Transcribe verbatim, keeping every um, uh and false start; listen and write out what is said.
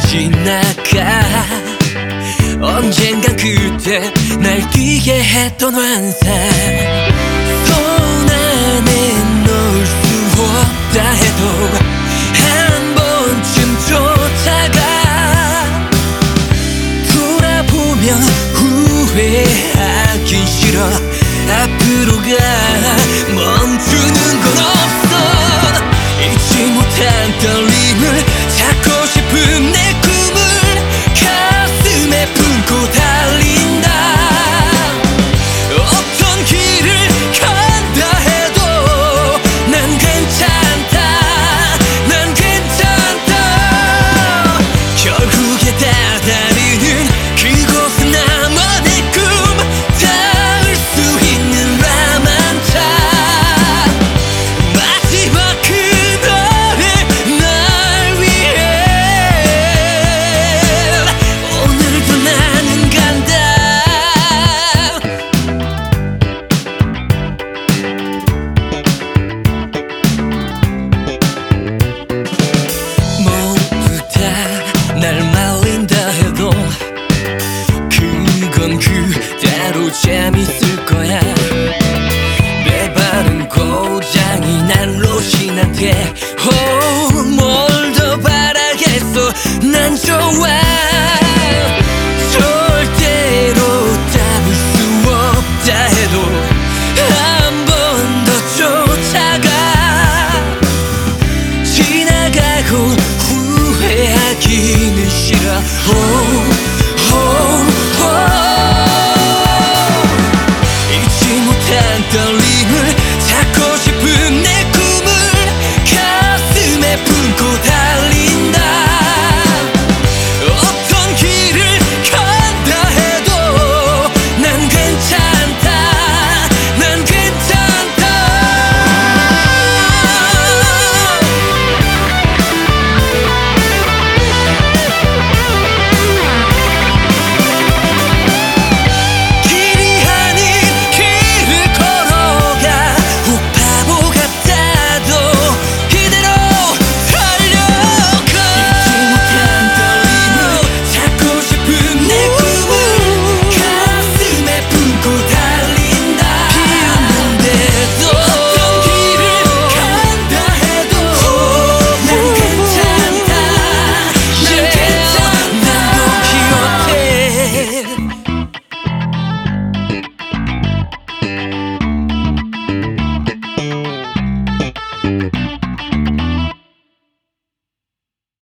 지나가. 언젠간 그때 날 뛰게 했던 환상, 손 안에 넣을 수 없다 해도 한 번쯤 쫓아가. 돌아보면 후회하긴 싫어. 앞으로 가 멈추는 건 없어. 잊지 못한 떨림을 찾고 싶은 내 꿈을 가슴에 품고 달린다. 어떤 길을 간다 해도 난 괜찮다. 난 괜찮다. 결국에 다다르는 그곳은 나만의 꿈, 닿을 수 있는 라만차. 마지막 그날의 날 위해 오늘도 나는 간다. 모두 다 날 말린다 해도 그건 그대로 재밌을 거야. 내 발은 고장이 난 로신한테 oh, 뭘 더 바라겠어. 난 좋아. 절대로 잡을 수 없다 해도 한 번 더 쫓아가. 지나가고 후회하기는 싫어.